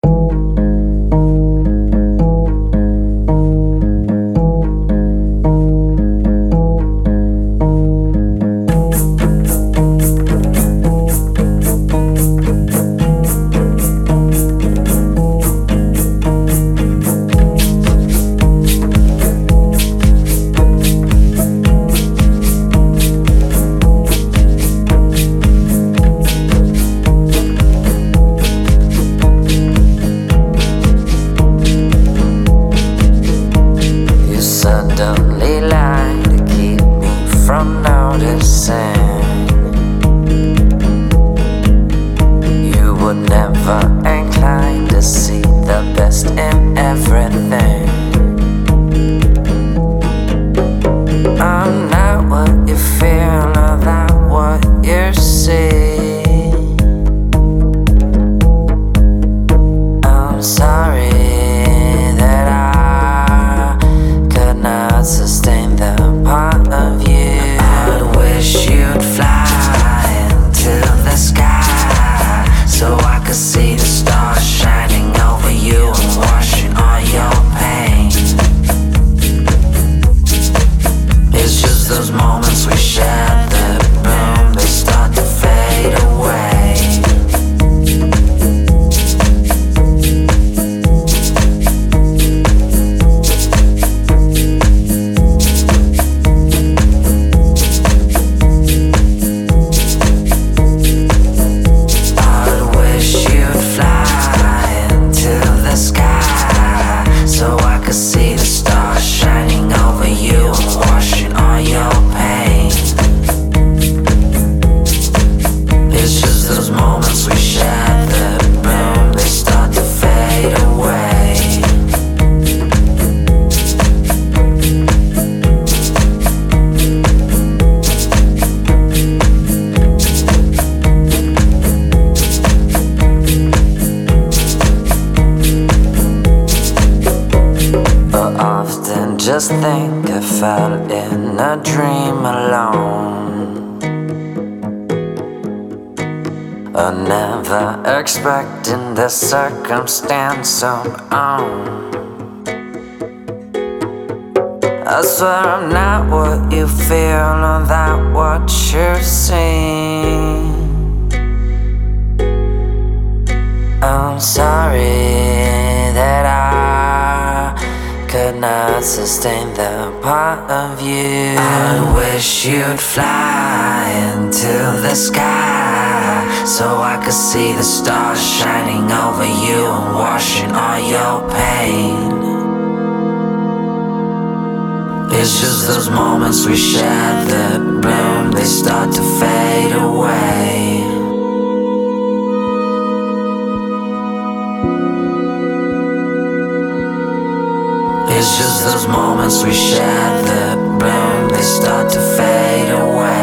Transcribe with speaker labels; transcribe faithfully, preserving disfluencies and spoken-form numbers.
Speaker 1: Suddenly lie to keep me from noticing. You would never incline to see the best in everything. I'm not what you feel, or that what you see. I'm sorry sustain the part of you. I wish you'd fly into the sky so I could see the stars shining over you and washing all your pain. It's just those moments we share that boom, they start to fade away. Just think I fell in a dream alone, or never expecting the circumstance of own. I swear I'm not what you feel, or that what you see. I'm sorry that I could not sustain the part of you. I wish you'd fly into the sky so I could see the stars shining over you and washing all your pain. It's just those moments we share that bloom, they start to fade away. It's just those moments we share that bloom, they start to fade away.